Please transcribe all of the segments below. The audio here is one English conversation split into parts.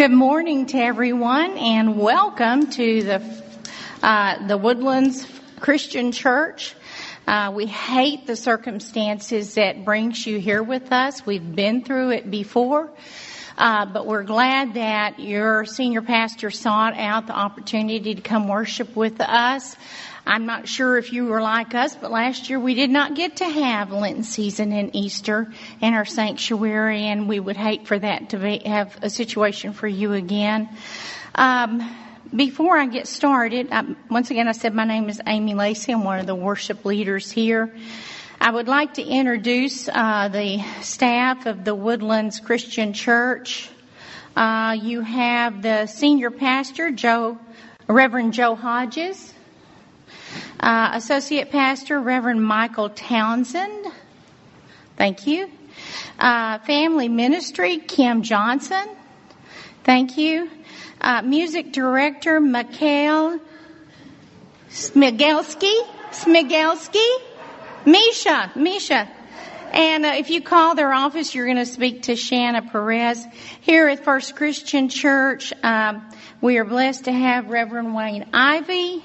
Good morning to everyone, and welcome to the Woodlands Christian Church. We hate the circumstances that brings you here with us. We've been through it before, but we're glad that your senior pastor sought out the opportunity to come worship with us. I'm not sure if you were like us, but last year we did not get to have Lenten season and Easter in our sanctuary, and we would hate for that to have a situation for you again. Before I get started, once again, I said my name is Amy Lacey. I'm one of the worship leaders here. I would like to introduce the staff of the Woodlands Christian Church. You have the senior pastor, Reverend Joe Hodges. Associate Pastor, Reverend Michael Townsend. Thank you. Family Ministry, Kim Johnson. Thank you. Music Director, Mikhail Smigelski. Misha. And if you call their office, you're going to speak to Shanna Perez. Here at First Christian Church, we are blessed to have Reverend Wayne Ivy.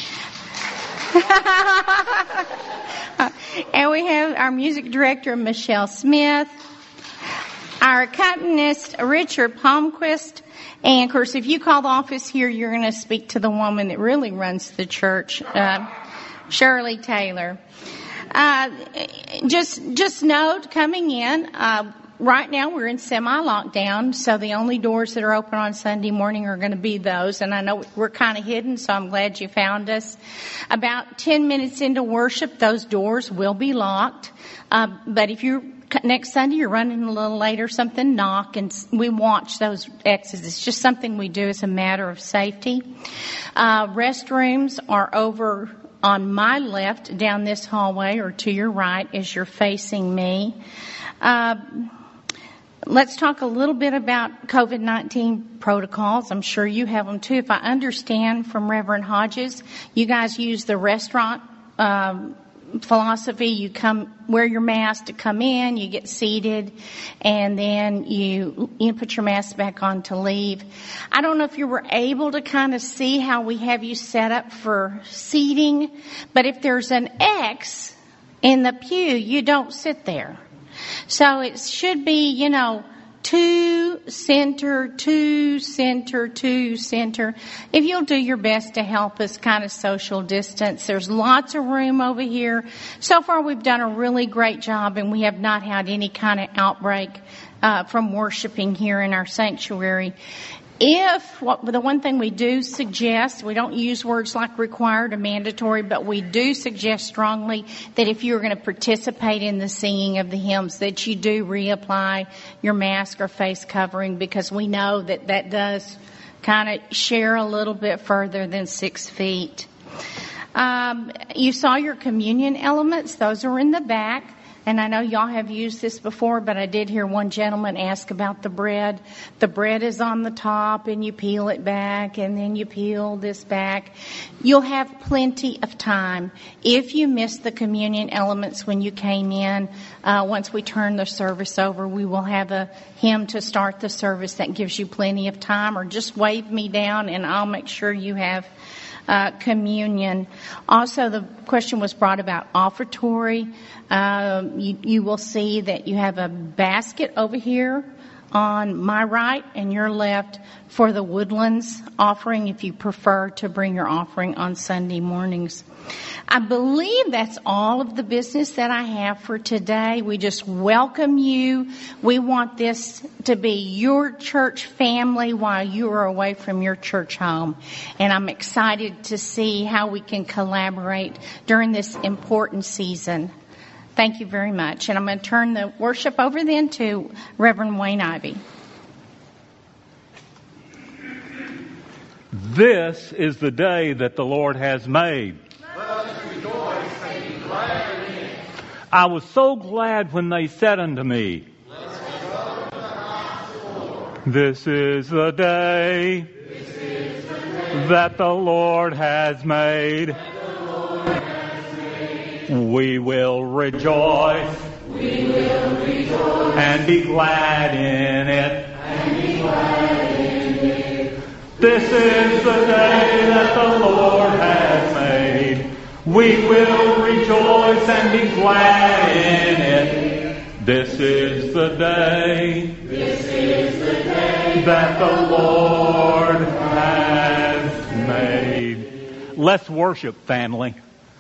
And we have our music director, Michelle Smith, our accompanist, Richard Palmquist, and of course, if you call the office here, you're going to speak to the woman that really runs the church, Shirley Taylor. Just note, coming in, right now we're in semi-lockdown, so the only doors that are open on Sunday morning are going to be those. And I know we're kind of hidden, so I'm glad you found us. About 10 minutes into worship, those doors will be locked. But if next Sunday you're running a little late or something, knock, and we watch those exits. It's just something we do as a matter of safety. Restrooms are over on my left down this hallway, or to your right as you're facing me. Let's talk a little bit about COVID-19 protocols. I'm sure you have them too. If I understand from Reverend Hodges, you guys use the restaurant philosophy. You wear your mask to come in, you get seated, and then you put your mask back on to leave. I don't know if you were able to kind of see how we have you set up for seating, but if there's an X in the pew, you don't sit there. So it should be, two center. If you'll do your best to help us kind of social distance, there's lots of room over here. So far we've done a really great job, and we have not had any kind of outbreak from worshiping here in our sanctuary. The one thing we do suggest, we don't use words like required or mandatory, but we do suggest strongly that if you're going to participate in the singing of the hymns, that you do reapply your mask or face covering, because we know that does kind of share a little bit further than 6 feet. You saw your communion elements. Those are in the back. And I know y'all have used this before, but I did hear one gentleman ask about the bread. The bread is on the top, and you peel it back, and then you peel this back. You'll have plenty of time. If you missed the communion elements when you came in, once we turn the service over, we will have a hymn to start the service that gives you plenty of time, or just wave me down, and I'll make sure you have communion. Also, the question was brought about offertory. You will see that you have a basket over here on my right and your left for the Woodlands offering, if you prefer to bring your offering on Sunday mornings. I believe that's all of the business that I have for today. We just welcome you. We want this to be your church family while you are away from your church home. And I'm excited to see how we can collaborate during this important season. Thank you very much. And I'm going to turn the worship over then to Reverend Wayne Ivy. This is the day that the Lord has made. I was so glad when they said unto me, This is the day that the Lord has made. We will rejoice and be glad in it. This is the day that the Lord has made. We will rejoice and be glad in it. This is the day. This is the day that the Lord has made. Let's worship, family.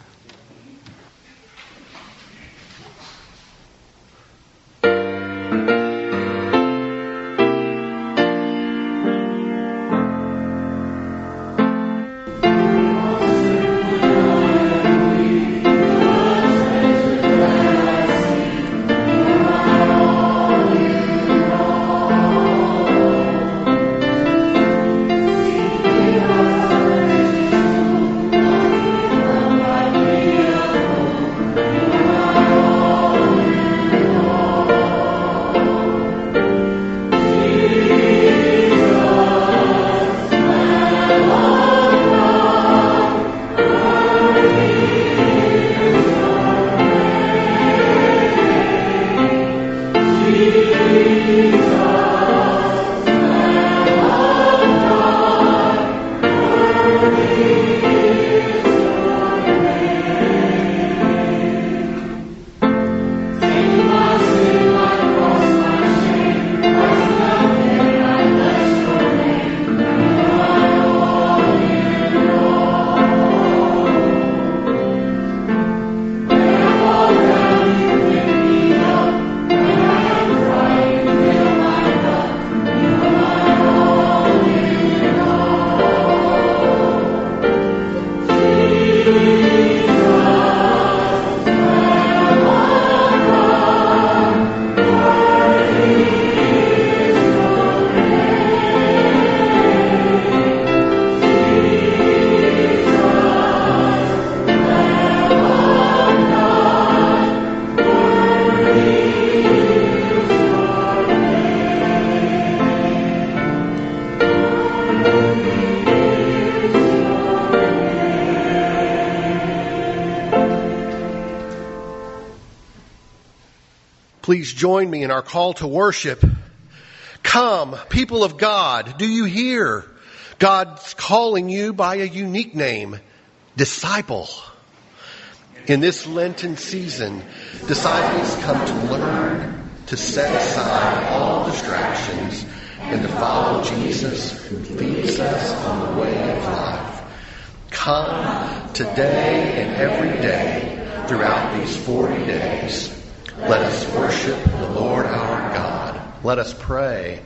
Please join me in our call to worship. Come, people of God, do you hear? God's calling you by a unique name, disciple. In this Lenten season, disciples come to learn to set aside all distractions and to follow Jesus, who leads us on the way of life. Come today and every day throughout these 40 days. Let us worship the Lord our God. Let us pray.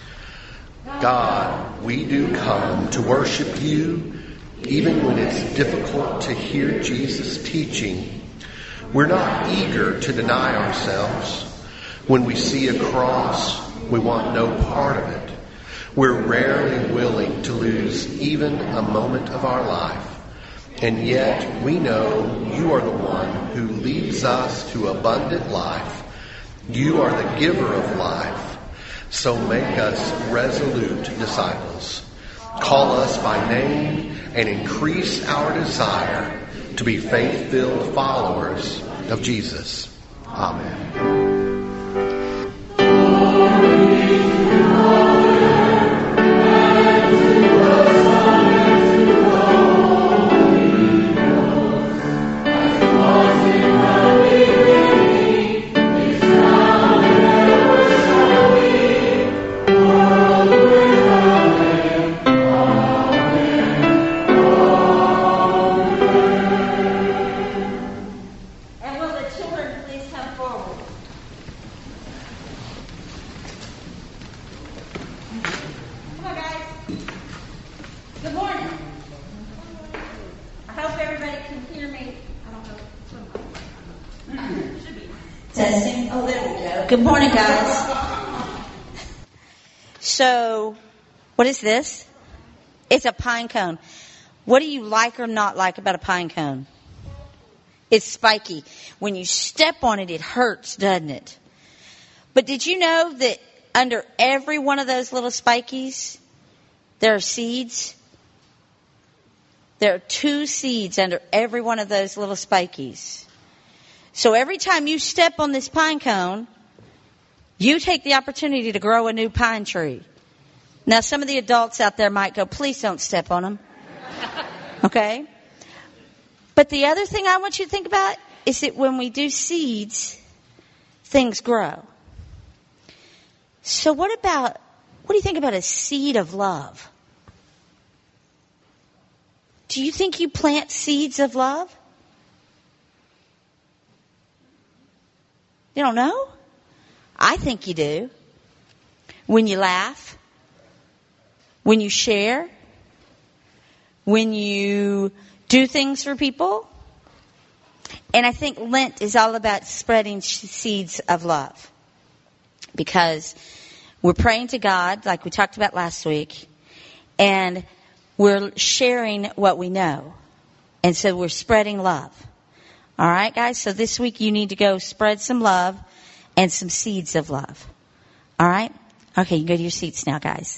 God, we do come to worship you, even when it's difficult to hear Jesus' teaching. We're not eager to deny ourselves. When we see a cross, we want no part of it. We're rarely willing to lose even a moment of our life. And yet we know you are the one who leads us to abundant life. You are the giver of life. So make us resolute disciples. Call us by name and increase our desire to be faith-filled followers of Jesus. Amen. Testing. Oh, there we go. Good morning, guys. So, what is this? It's a pine cone. What do you like or not like about a pine cone? It's spiky. When you step on it, it hurts, doesn't it? But did you know that under every one of those little spikies, there are seeds? There are 2 seeds under every one of those little spikies. So every time you step on this pine cone, you take the opportunity to grow a new pine tree. Now, some of the adults out there might go, please don't step on them. Okay? But the other thing I want you to think about is that when we do seeds, things grow. So what do you think about a seed of love? Do you think you plant seeds of love? You don't know? I think you do. When you laugh, when you share, when you do things for people. And I think Lent is all about spreading seeds of love. Because we're praying to God, like we talked about last week, and we're sharing what we know. And so we're spreading love. All right, guys? So this week you need to go spread some love and some seeds of love. All right? Okay, you can go to your seats now, guys.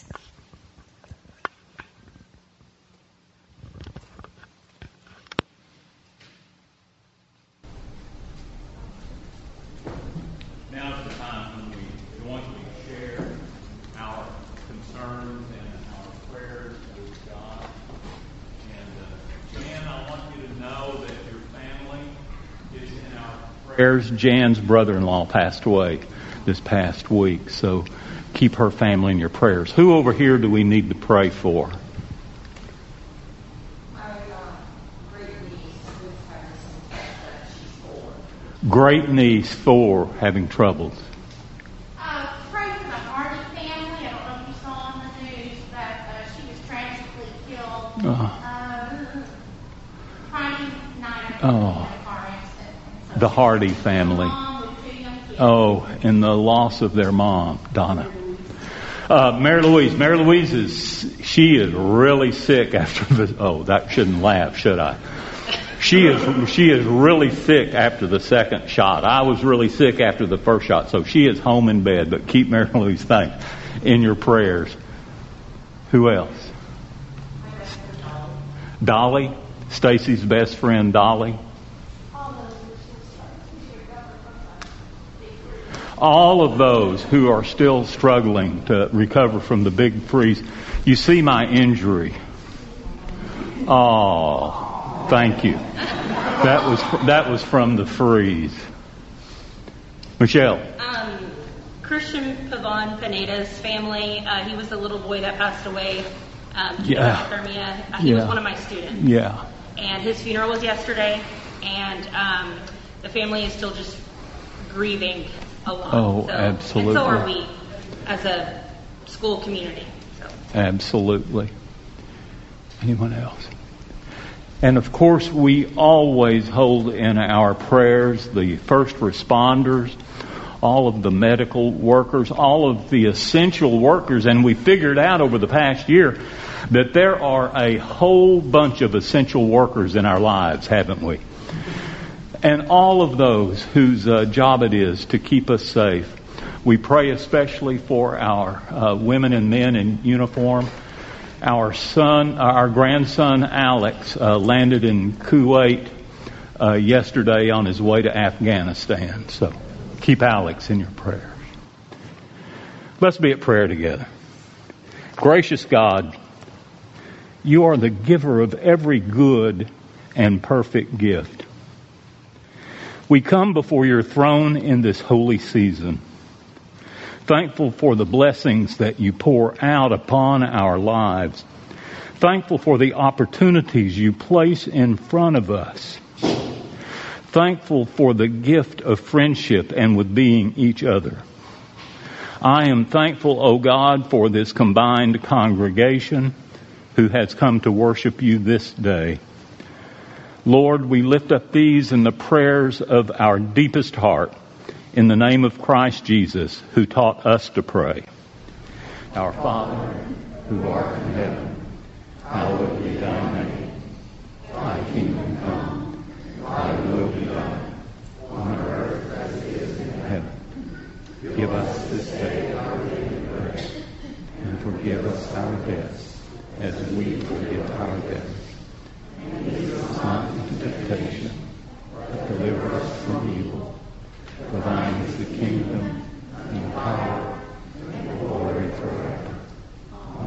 Now is the time when we jointly share our concerns and our prayers with God. And Jan, I want you to know that your family is in our prayers. Jan's brother-in-law passed away this past week, so keep her family in your prayers. Who over here do we need to pray for? Great niece, Thor, having troubles. Pray for the Hardy family. I don't know if you saw on the news that she was tragically killed Friday night in a car accident. So The Hardy family. And the loss of their mom, Donna. Mary Louise she is really sick after that shouldn't laugh, should I? She is really sick after the second shot. I was really sick after the first shot, so she is home in bed. But keep Mary Louise in your prayers. Who else? Dolly, Stacy's best friend, Dolly. All of those who are still struggling to recover from the big freeze. You see my injury. Oh, thank you. That was from the freeze. Michelle. Christian Pavon Pineda's family. He was the little boy that passed away to hypothermia. He was one of my students. Yeah. And his funeral was yesterday, and the family is still just grieving a lot. Oh, absolutely. And so are we as a school community. So. Absolutely. Anyone else? And of course, we always hold in our prayers the first responders, all of the medical workers, all of the essential workers. And we figured out over the past year that there are a whole bunch of essential workers in our lives, haven't we? And all of those whose job it is to keep us safe. We pray especially for our women and men in uniform. Our grandson Alex landed in Kuwait yesterday on his way to Afghanistan. So keep Alex in your prayers. Let's be at prayer together. Gracious God, you are the giver of every good and perfect gift. We come before your throne in this holy season, thankful for the blessings that you pour out upon our lives, thankful for the opportunities you place in front of us, thankful for the gift of friendship and with being each other. I am thankful, O God, for this combined congregation who has come to worship you this day. Lord, we lift up these in the prayers of our deepest heart in the name of Christ Jesus, who taught us to pray. Our Father, who art in heaven, hallowed be thy name. Thy kingdom come, thy will be done, on earth as it is in heaven. Give us this day our daily bread, and forgive us our debts, as we forgive our debtors. Lead us not into temptation, but deliver us from evil. For thine is the kingdom, and the power, and the glory forever.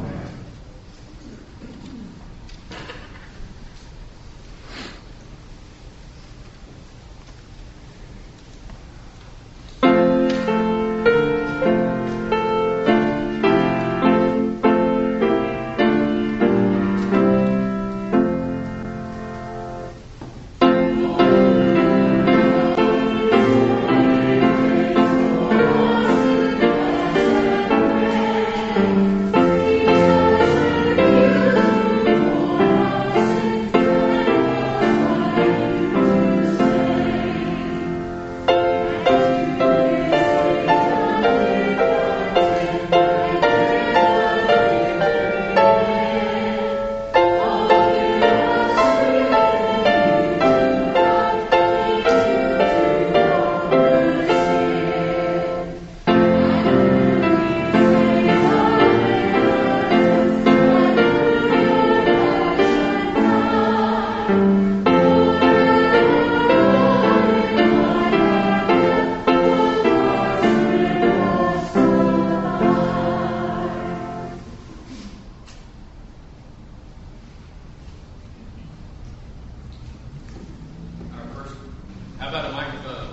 microphone.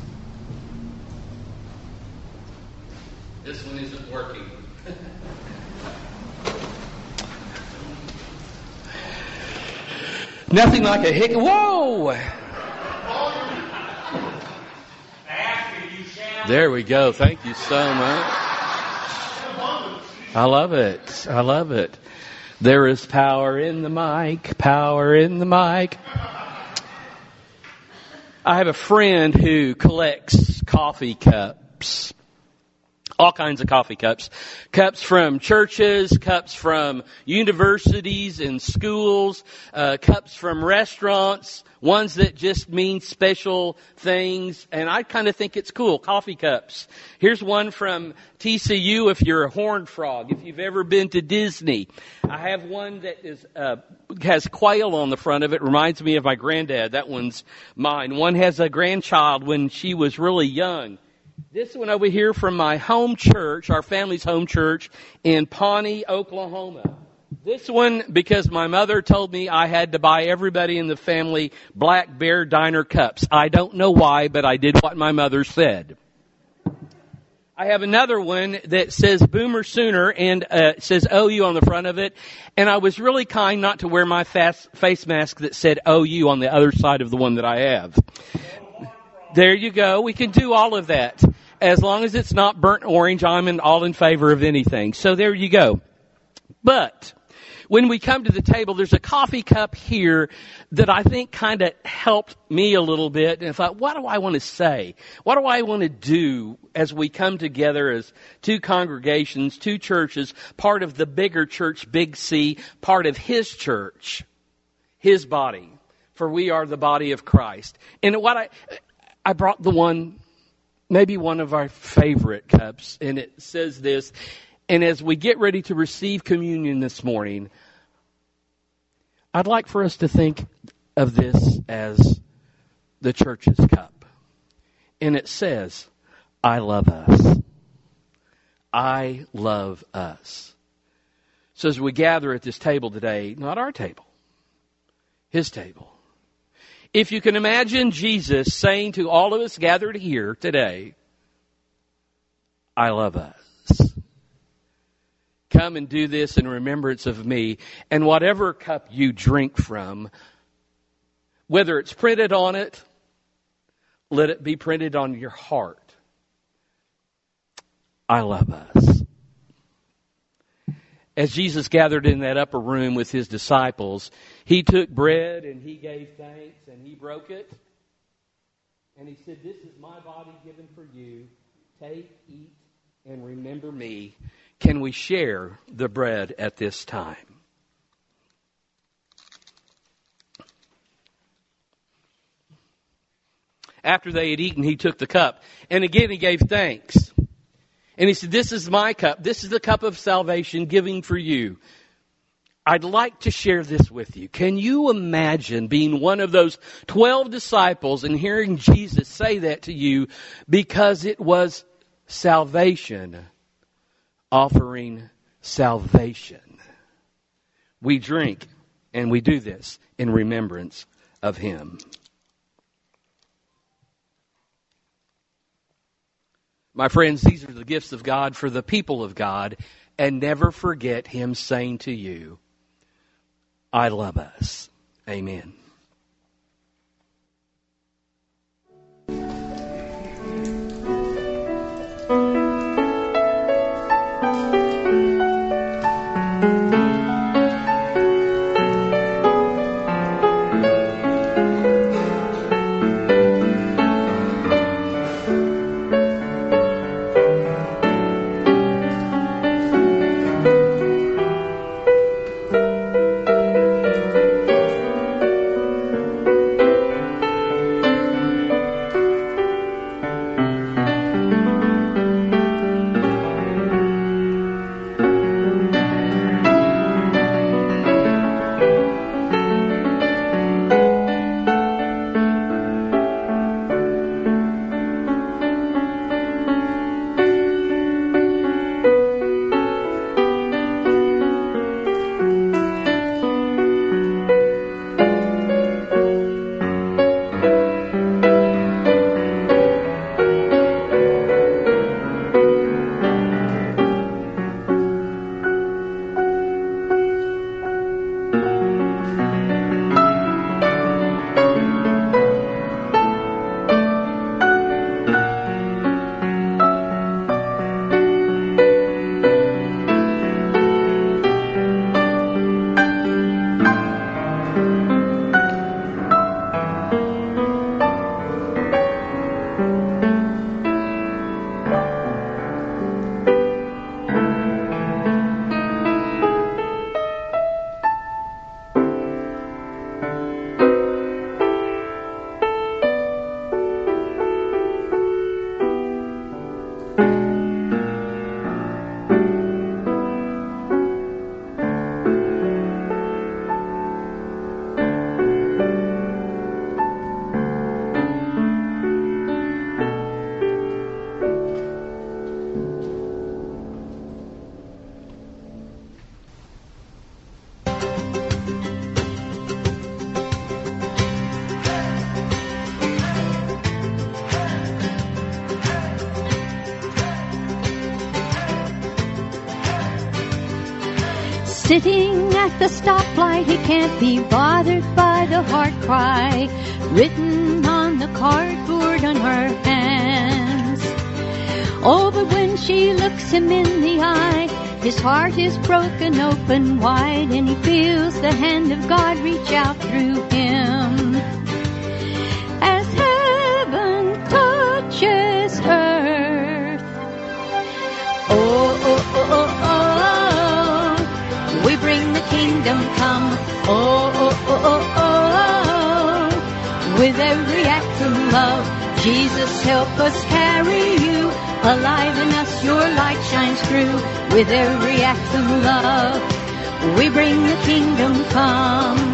This one isn't working. Nothing like a hic. Whoa! There we go. Thank you so much. I love it. I love it. There is power in the mic. Power in the mic. I have a friend who collects coffee cups. All kinds of coffee cups. Cups from churches, cups from universities and schools, cups from restaurants, ones that just mean special things. And I kind of think it's cool, coffee cups. Here's one from TCU if you're a horned frog, if you've ever been to Disney. I have one that is has quail on the front of it. Reminds me of my granddad. That one's mine. One has a grandchild when she was really young. This one over here from my home church, our family's home church in Pawnee, Oklahoma. This one because my mother told me I had to buy everybody in the family Black Bear Diner cups. I don't know why, but I did what my mother said. I have another one that says Boomer Sooner and it says OU on the front of it. And I was really kind not to wear my face mask that said OU on the other side of the one that I have. There you go. We can do all of that. As long as it's not burnt orange, I'm all in favor of anything. So there you go. But when we come to the table, there's a coffee cup here that I think kind of helped me a little bit. And I thought, what do I want to say? What do I want to do as we come together as two congregations, two churches, part of the bigger church, Big C, part of His church, His body, for we are the body of Christ. And what I brought the one, maybe one of our favorite cups, and it says this. And as we get ready to receive communion this morning, I'd like for us to think of this as the church's cup. And it says, I love us. I love us. So as we gather at this table today, not our table, His table. If you can imagine Jesus saying to all of us gathered here today, I love us. Come and do this in remembrance of me. And whatever cup you drink from, whether it's printed on it, let it be printed on your heart. I love us. As Jesus gathered in that upper room with His disciples, He took bread and He gave thanks and He broke it. And He said, this is my body given for you. Take, eat, and remember me. Can we share the bread at this time? After they had eaten, He took the cup. And again, He gave thanks. And He said, this is my cup. This is the cup of salvation giving for you. I'd like to share this with you. Can you imagine being one of those 12 disciples and hearing Jesus say that to you because it was salvation, offering salvation? We drink and we do this in remembrance of Him. My friends, these are the gifts of God for the people of God. And never forget Him saying to you, I love us. Amen. Sitting at the stoplight, he can't be bothered by the heart cry written on the cardboard on her hands. Oh, but when she looks him in the eye, his heart is broken open wide, and he feels the hand of God reach out through him. As heaven touches earth, oh, oh, oh, oh, oh, we bring the kingdom come, oh, oh, oh, oh, oh, with every act of love. Jesus, help us carry you, alive in us your light shines through. With every act of love, we bring the kingdom come.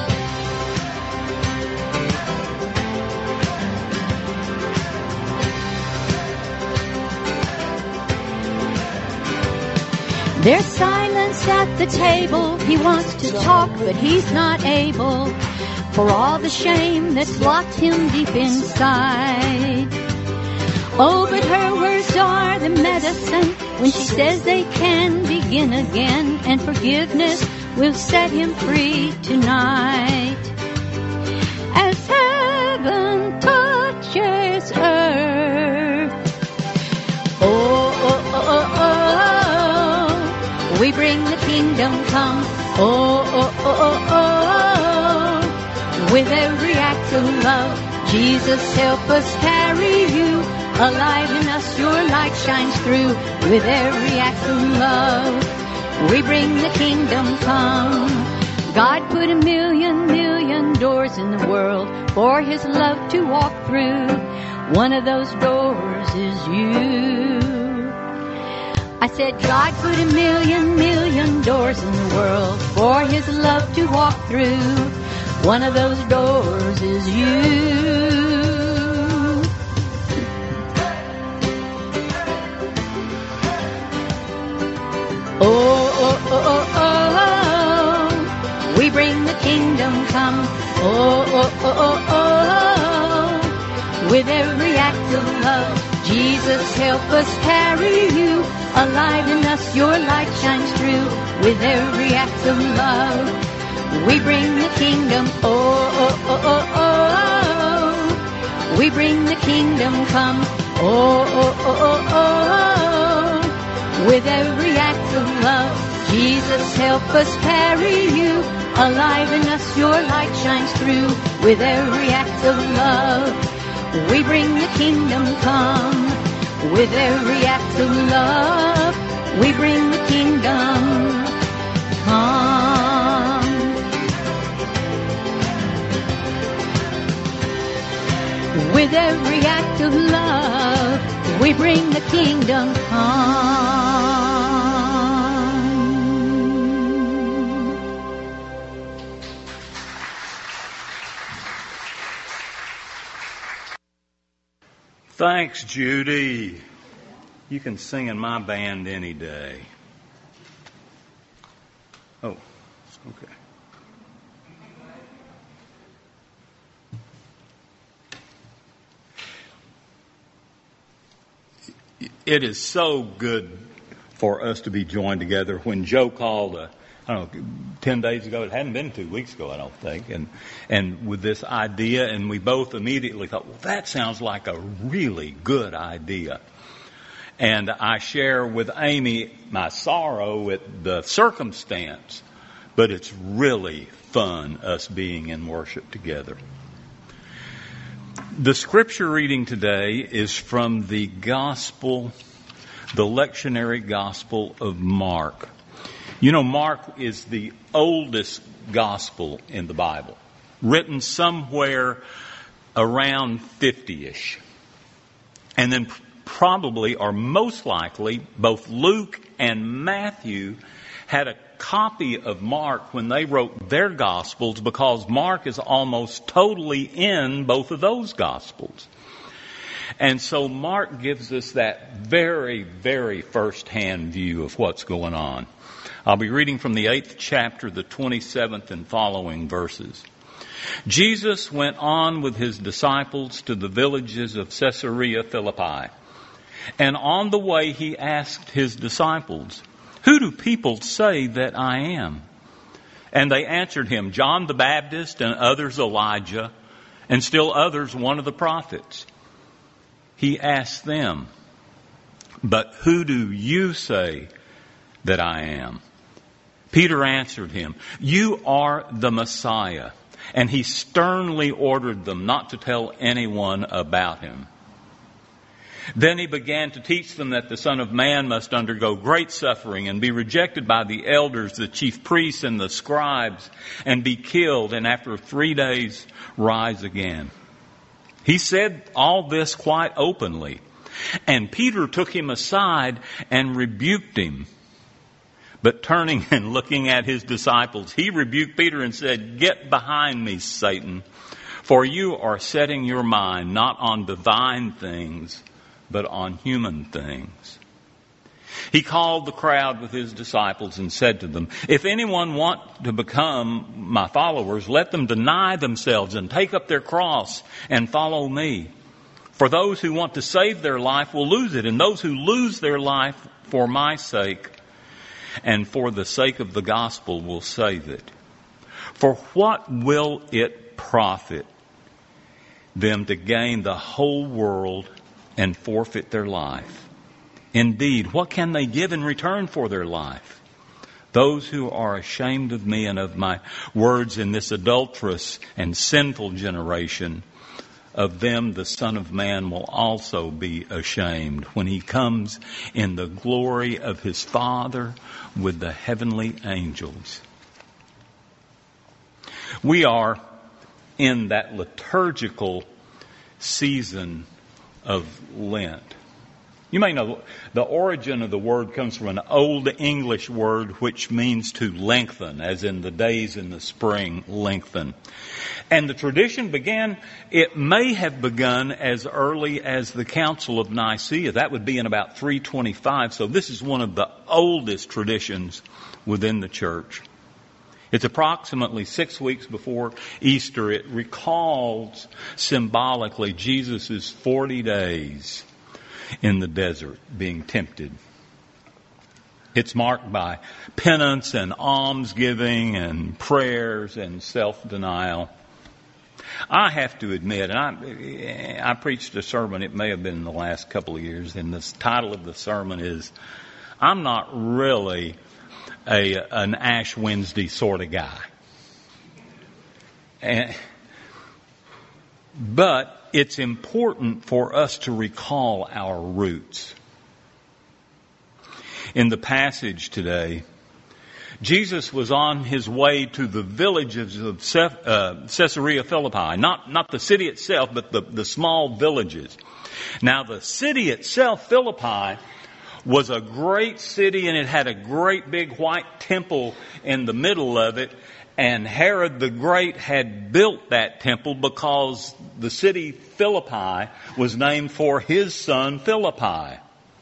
There's silence at the table. He wants to talk, but he's not able, for all the shame that's locked him deep inside. Oh, but her words are the medicine when she says they can begin again, and forgiveness will set him free tonight. As heaven touches earth, oh, oh, oh, oh, oh, we bring the kingdom come, oh, oh, oh, oh, oh, with every act of love. Jesus, help us carry you, alive in us your light shines through. With every act of love, we bring the kingdom come. God put a million doors in the world for his love to walk through. One of those doors is you. I said God put a million doors in the world for his love to walk through. One of those doors is you. Oh, oh, oh, oh, oh, we bring the kingdom come. Oh, oh, oh, oh, oh, with every act of love. Jesus, help us carry you, alive in us your light shines through. With every act of love, we bring the kingdom. Oh, oh, oh, oh, oh, we bring the kingdom come. Oh, oh, oh, oh, oh, with every act of love. Jesus, help us carry you, alive in us your light shines through. With every act of love, we bring the kingdom come. With every act of love, we bring the kingdom come. With every act of love, we bring the kingdom come. Thanks, Judy. You can sing in my band any day. Oh, okay. It is so good for us to be joined together. When Joe called, I don't know, 10 days ago, it hadn't been 2 weeks ago, I don't think, and with this idea, and we both immediately thought, well, that sounds like a really good idea. And I share with Amy my sorrow at the circumstance, but it's really fun, us being in worship together. The scripture reading today is from the gospel, the lectionary gospel of Mark. You know, Mark is the oldest gospel in the Bible, written somewhere around 50-ish. And then probably, or most likely, both Luke and Matthew had a copy of Mark when they wrote their Gospels, because Mark is almost totally in both of those Gospels. And so Mark gives us that very, very first-hand view of what's going on. I'll be reading from the 8th chapter, the 27th and following verses. Jesus went on with his disciples to the villages of Caesarea Philippi. And on the way he asked his disciples, "Who do people say that I am?" And they answered him, "John the Baptist, and others Elijah, and still others one of the prophets." He asked them, "But who do you say that I am?" Peter answered him, "You are the Messiah." And he sternly ordered them not to tell anyone about him. Then he began to teach them that the Son of Man must undergo great suffering and be rejected by the elders, the chief priests, and the scribes, and be killed, and after 3 days rise again. He said all this quite openly. And Peter took him aside and rebuked him. But turning and looking at his disciples, he rebuked Peter and said, "Get behind me, Satan, for you are setting your mind not on divine things, but on human things." He called the crowd with his disciples and said to them, "If anyone wants to become my followers, let them deny themselves and take up their cross and follow me. For those who want to save their life will lose it, and those who lose their life for my sake and for the sake of the gospel will save it. For what will it profit them to gain the whole world and forfeit their life? Indeed, what can they give in return for their life? Those who are ashamed of me and of my words in this adulterous and sinful generation, of them the Son of Man will also be ashamed when he comes in the glory of his Father with the heavenly angels." We are in that liturgical season of Lent. You may know the origin of the word comes from an Old English word which means to lengthen, as in the days in the spring lengthen. And the tradition began, it may have begun as early as the Council of Nicaea. That would be in about 325. So this is one of the oldest traditions within the church. It's approximately 6 weeks before Easter. It recalls symbolically Jesus' 40 days in the desert being tempted. It's marked by penance and almsgiving and prayers and self-denial. I have to admit, and I preached a sermon, it may have been in the last couple of years, and the title of the sermon is, I'm not really an Ash Wednesday sort of guy. But it's important for us to recall our roots. In the passage today, Jesus was on his way to the villages of Caesarea Philippi. Not the city itself, but the small villages. Now, the city itself, Philippi, was a great city, and it had a great big white temple in the middle of it. And Herod the Great had built that temple because the city Philippi was named for his son Philippi.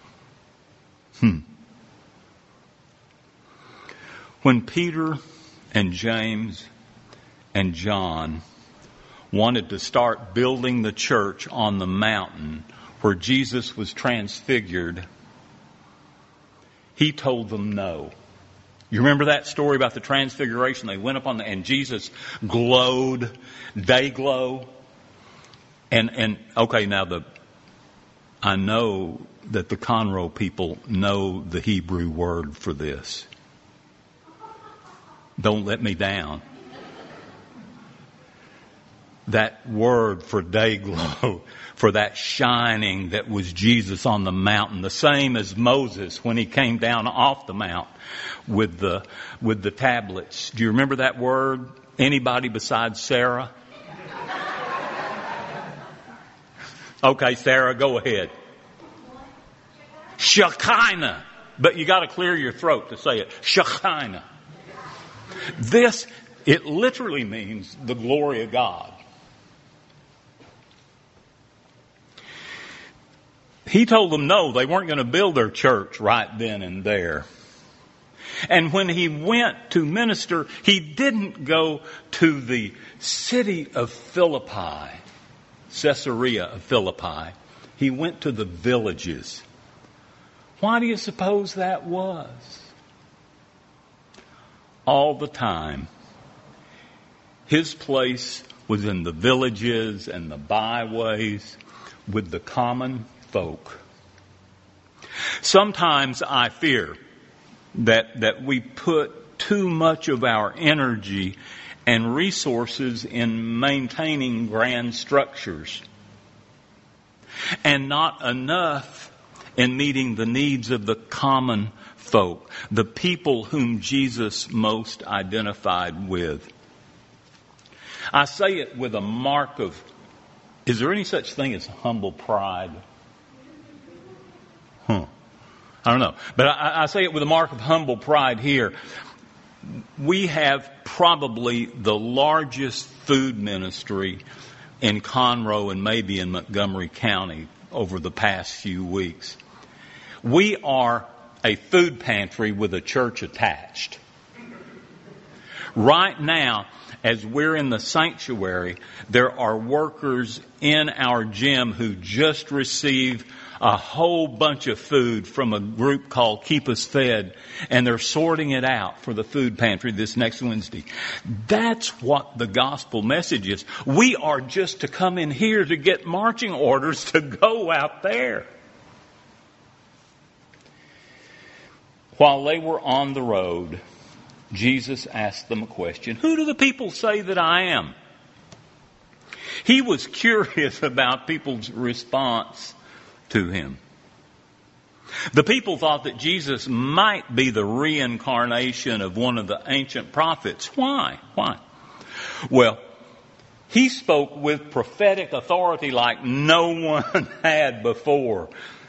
When Peter and James and John wanted to start building the church on the mountain where Jesus was transfigured, he told them no. You remember that story about the transfiguration? They went up and Jesus glowed, day glow. And okay, now I know that the Conroe people know the Hebrew word for this. Don't let me down. That word for day glow, for that shining that was Jesus on the mountain, the same as Moses when he came down off the mount with the tablets. Do you remember that word? Anybody besides Sarah? Okay, Sarah, go ahead. Shekinah. But you got to clear your throat to say it. Shekinah. It literally means the glory of God. He told them no, they weren't going to build their church right then and there. And when he went to minister, he didn't go to the city of Philippi, Caesarea of Philippi. He went to the villages. Why do you suppose that was? all the time. His place was in the villages and the byways with the common folk. Sometimes I fear that we put too much of our energy and resources in maintaining grand structures and not enough in meeting the needs of the common folk, the people whom Jesus most identified with. I say it with a mark of, is there any such thing as humble pride? I don't know. But I say it with a mark of humble pride here. We have probably the largest food ministry in Conroe and maybe in Montgomery County over the past few weeks. We are a food pantry with a church attached. Right now, as we're in the sanctuary, there are workers in our gym who just received a whole bunch of food from a group called Keep Us Fed, and they're sorting it out for the food pantry this next Wednesday. That's what the gospel message is. We are just to come in here to get marching orders to go out there. While they were on the road, Jesus asked them a question. Who do the people say that I am? He was curious about people's response to him. The people thought that Jesus might be the reincarnation of one of the ancient prophets. Why? Well, he spoke with prophetic authority like no one had before.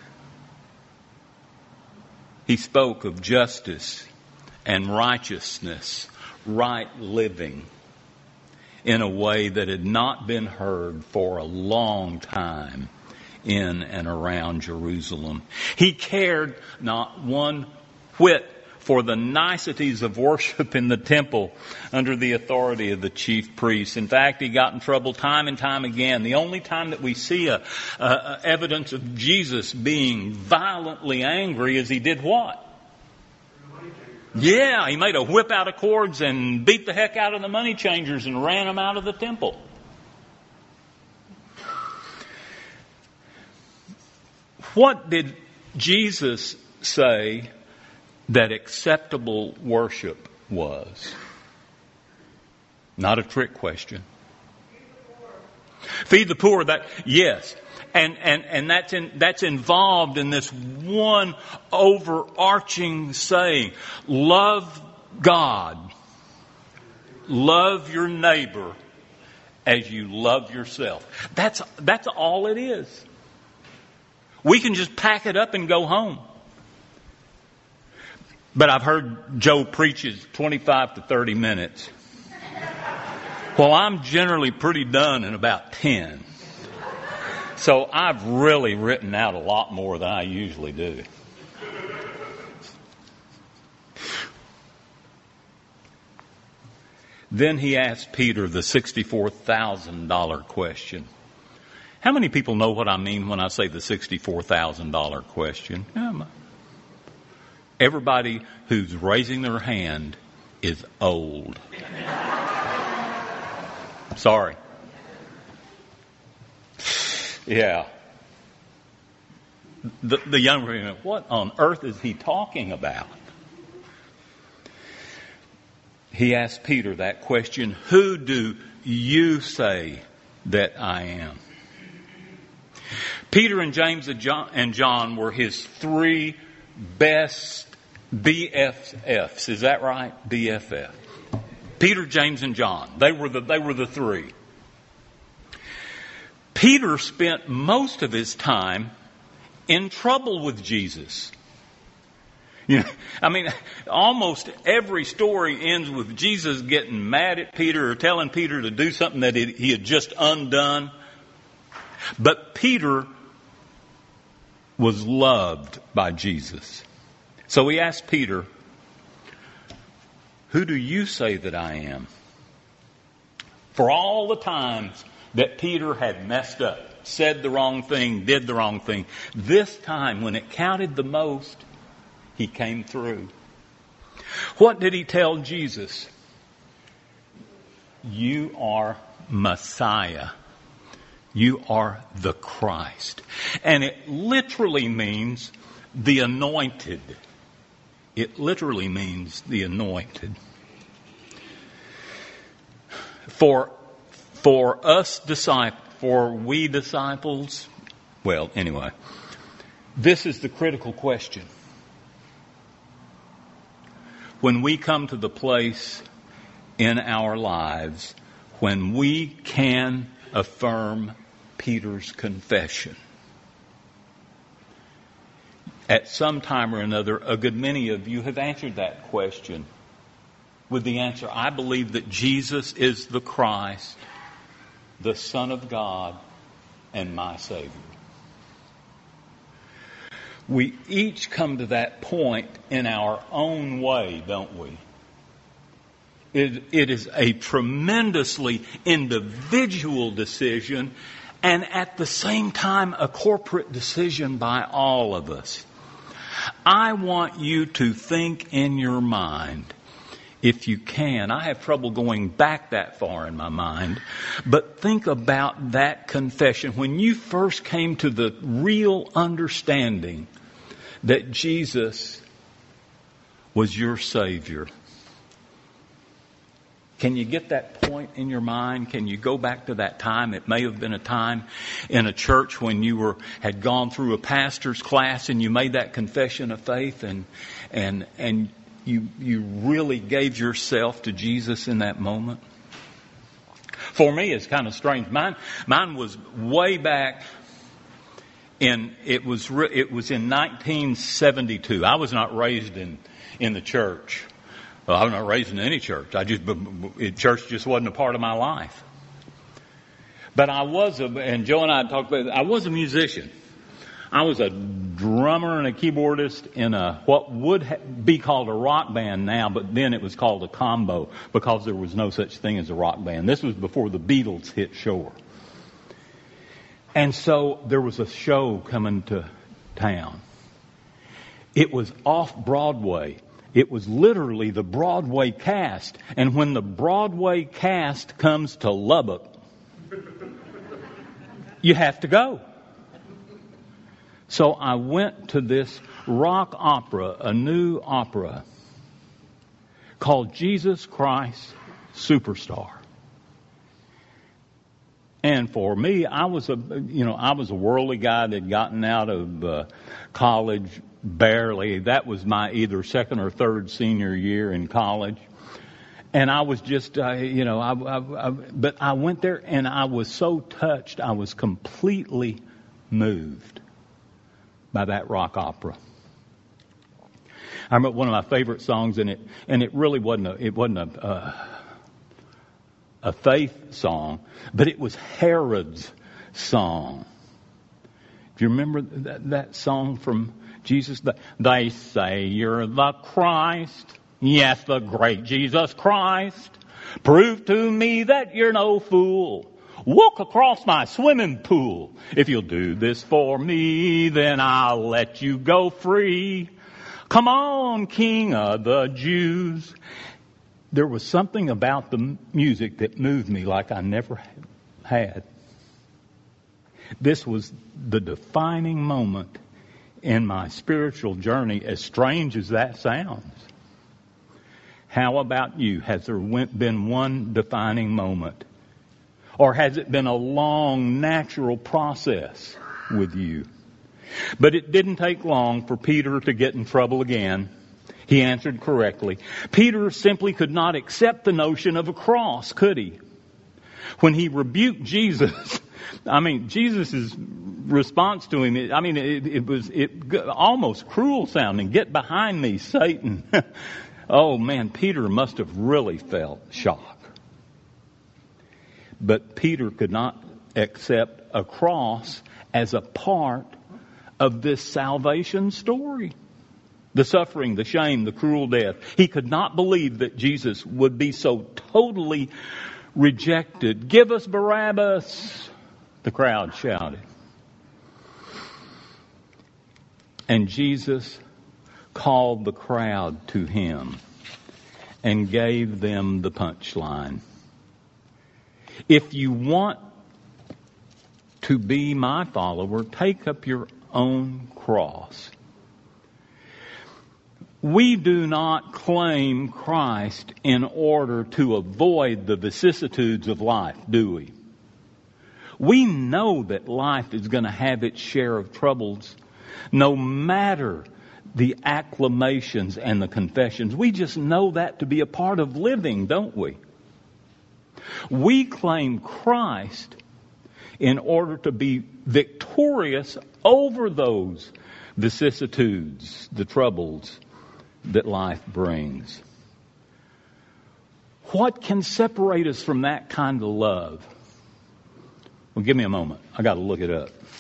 He spoke of justice and righteousness, right living, in a way that had not been heard for a long time in and around Jerusalem. He cared not one whit for the niceties of worship in the temple under the authority of the chief priests. In fact, he got in trouble time and time again. The only time that we see evidence of Jesus being violently angry is he did what? Yeah, he made a whip out of cords and beat the heck out of the money changers and ran them out of the temple. What did Jesus say that acceptable worship was? Not a trick question. Feed the poor. That, yes. And that's involved in this one overarching saying. Love God. Love your neighbor as you love yourself. That's all it is. We can just pack it up and go home. But I've heard Joe preaches 25 to 30 minutes. Well, I'm generally pretty done in about 10. So I've really written out a lot more than I usually do. Then he asked Peter the $64,000 question. How many people know what I mean when I say the $64,000 question? Everybody who's raising their hand is old. Sorry. Yeah. The young people, what on earth is he talking about? He asked Peter that question, who do you say that I am? Peter and James and John were his three best BFFs. Is that right? BFF. Peter, James, and John. They were the three. Peter spent most of his time in trouble with Jesus. You know, I mean, almost every story ends with Jesus getting mad at Peter or telling Peter to do something that he had just undone. But Peter was loved by Jesus. So he asked Peter, who do you say that I am? For all the times that Peter had messed up, said the wrong thing, did the wrong thing, this time when it counted the most, he came through. What did he tell Jesus? You are Messiah. You are the Christ. And it literally means the anointed. It literally means the anointed. For we disciples, well, anyway, this is the critical question. When we come to the place in our lives when we can affirm Peter's confession. At some time or another, a good many of you have answered that question with the answer, I believe that Jesus is the Christ, the Son of God, and my Savior. We each come to that point in our own way, don't we? It is a tremendously individual decision and at the same time a corporate decision by all of us. I want you to think in your mind, if you can. I have trouble going back that far in my mind, but think about that confession. When you first came to the real understanding that Jesus was your Savior. Can you get that point in your mind? Can you go back to that time? It may have been a time in a church when you had gone through a pastor's class and you made that confession of faith and you really gave yourself to Jesus in that moment. For me, it's kind of strange. Mine was way back. It was in 1972. I was not raised in the church. Well, I was not raised in any church. Church just wasn't a part of my life. But and Joe and I talked about it, I was a musician. I was a drummer and a keyboardist in what would be called a rock band now, but then it was called a combo because there was no such thing as a rock band. This was before the Beatles hit shore. And so there was a show coming to town. It was off Broadway. It was literally the Broadway cast. And when the Broadway cast comes to Lubbock, you have to go. So I went to this rock opera, a new opera called Jesus Christ Superstar. And for me, I was a worldly guy that had gotten out of college barely. That was my either second or third senior year in college. And I was just, but I went there and I was so touched. I was completely moved by that rock opera. I remember one of my favorite songs in it, and it really wasn't a faith song, but it was Herod's song. Do you remember that song from Jesus? They say you're the Christ. Yes, the great Jesus Christ. Prove to me that you're no fool. Walk across my swimming pool. If you'll do this for me, then I'll let you go free. Come on, King of the Jews. There was something about the music that moved me like I never had. This was the defining moment in my spiritual journey, as strange as that sounds. How about you? Has there been one defining moment? Or has it been a long, natural process with you? But it didn't take long for Peter to get in trouble again. He answered correctly. Peter simply could not accept the notion of a cross, could he? When he rebuked Jesus, Jesus' response to him, it was almost cruel sounding. Get behind me, Satan. Oh man, Peter must have really felt shock. But Peter could not accept a cross as a part of this salvation story. The suffering, the shame, the cruel death. He could not believe that Jesus would be so totally rejected. Give us Barabbas, the crowd shouted. And Jesus called the crowd to him and gave them the punchline. If you want to be my follower, take up your own cross. We do not claim Christ in order to avoid the vicissitudes of life, do we? We know that life is going to have its share of troubles, no matter the acclamations and the confessions. We just know that to be a part of living, don't we? We claim Christ in order to be victorious over those vicissitudes, the troubles that life brings. What can separate us from that kind of love? Well, give me a moment. I got to look it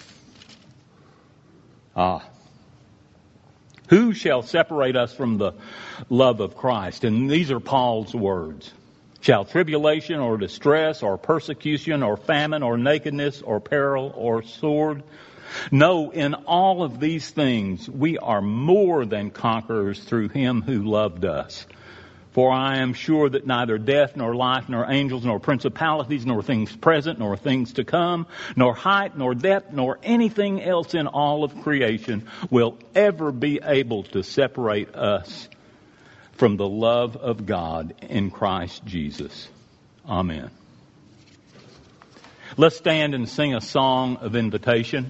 up. Who shall separate us from the love of Christ? And these are Paul's words. Shall tribulation or distress or persecution or famine or nakedness or peril or sword? No, in all of these things we are more than conquerors through him who loved us. For I am sure that neither death nor life nor angels nor principalities nor things present nor things to come nor height nor depth nor anything else in all of creation will ever be able to separate us from the love of God in Christ Jesus. Amen. Let's stand and sing a song of invitation.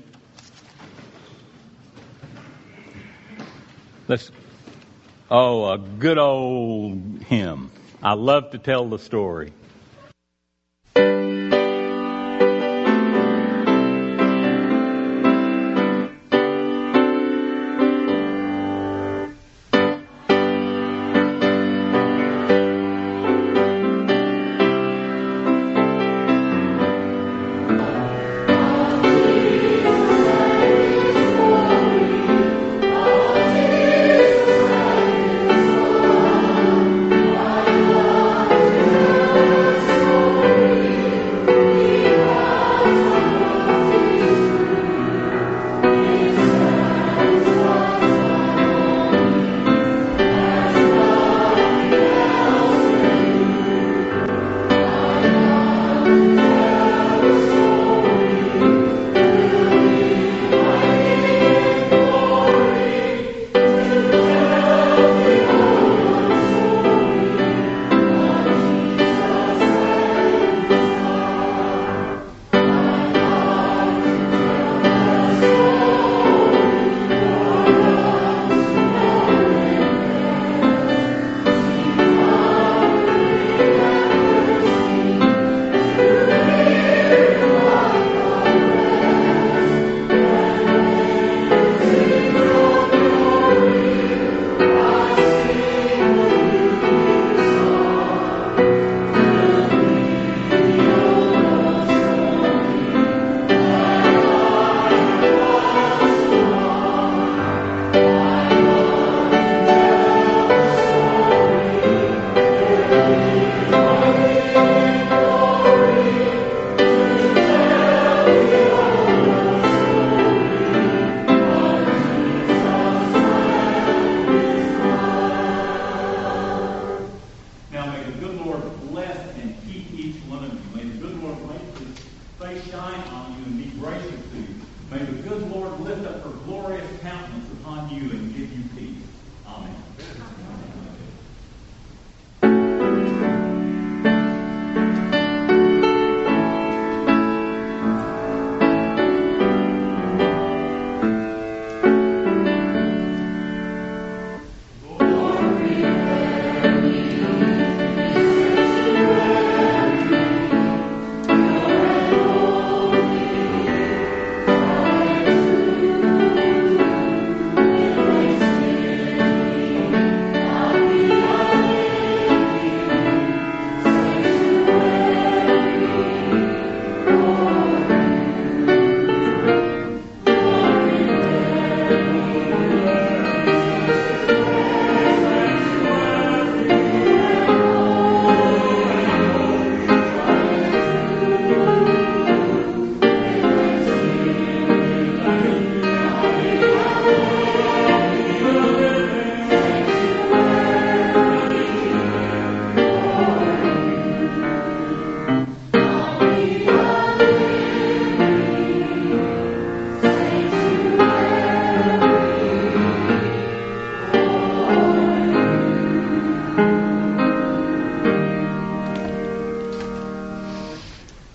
A good old hymn. I love to tell the story.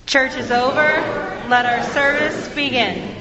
Church is over. Let our service begin.